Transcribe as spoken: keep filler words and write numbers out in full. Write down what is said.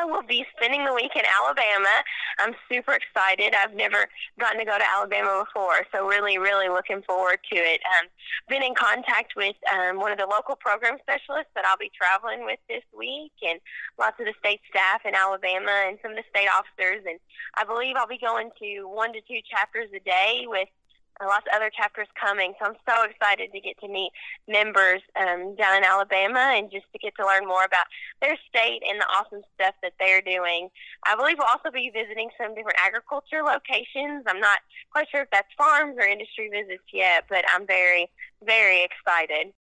We'll be spending the week in Alabama. I'm super excited. I've never gotten to go to Alabama before, so really, really looking forward to it. Um, been in contact with um, one of the local program specialists that I'll be traveling with this week, and lots of the state staff in Alabama and some of the state officers. And I believe I'll be going to one to two chapters a day with uh, lots of other chapters coming. So I'm so excited to get to meet members um, down in Alabama and just to get to learn more about their state and the awesome stuff that they're doing. I believe we'll also be visiting some different agriculture locations. I'm not quite sure if that's farms or industry visits yet, but I'm very, very excited.